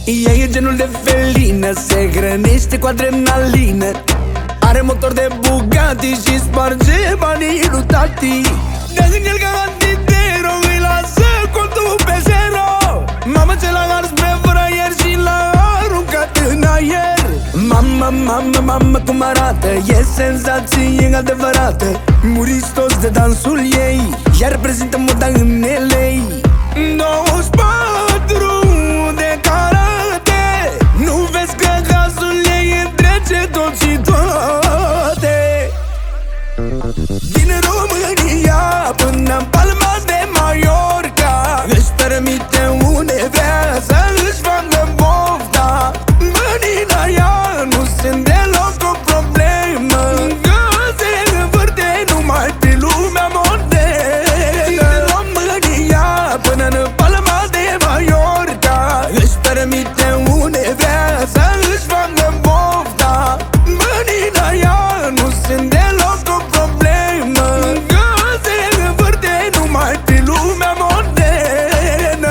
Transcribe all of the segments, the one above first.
Ea e genul de felină, se hrănește cu adrenalină. Are motor de Bugatti și sparge banii lui tati. Dă în el ca antitero, îi lasă contul pe zero. Mamă ce l-a ars pe fraier și l-a aruncat în aer. Mamă, mamă, mamă cum arată, e senzație adevărată. Muriți toți de dansul ei, ea reprezintă moda în LA. 24 de carate, nu vezi că gazul ei întrece tot și toate. Din România până în Palma de Mallorca, își permite unde vrea să își facă bofta. Banii la ea nu sunt deloc o problemă, că se învârte numai pe lumea modernă. Din România până în Palma de Mallorca, își permite unde vrea să își facă bofta. Banii la ea nu sunt deloc o problemă, că se învârte numai pe lumea modernă.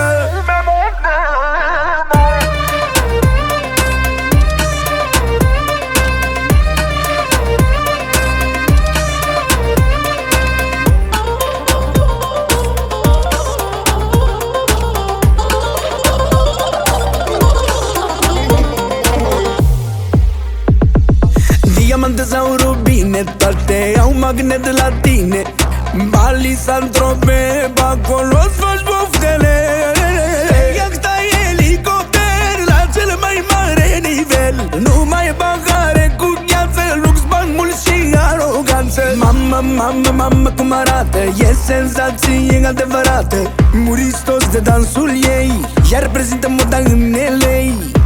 Diamante sau rubine, toate au magnet la tine. Bali, Saint-Tropez, acolo-ți faci poftele. Iacta e elicopter la cel mai mare nivel. Nu mai e pahare cu gheață, lux, bani mulți și aroganță. Mamă, mamă, mamă cum arată, e senzație adevărată. Muriți toți de dansul ei, ea reprezintă moda în LA.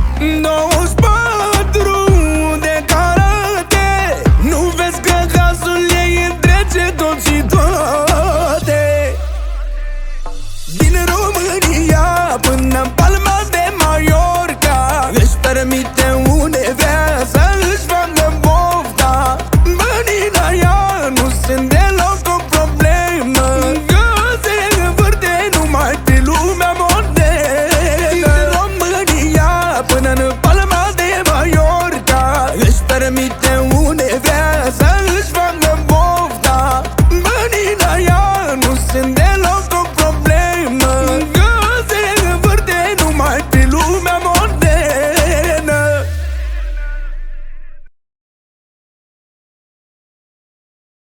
24 de carate, nu vezi că gazul ei întrece tot și toate. Din România până în Palma de Mallorca, își permite unde vrea să își facă bofta. Banii la ea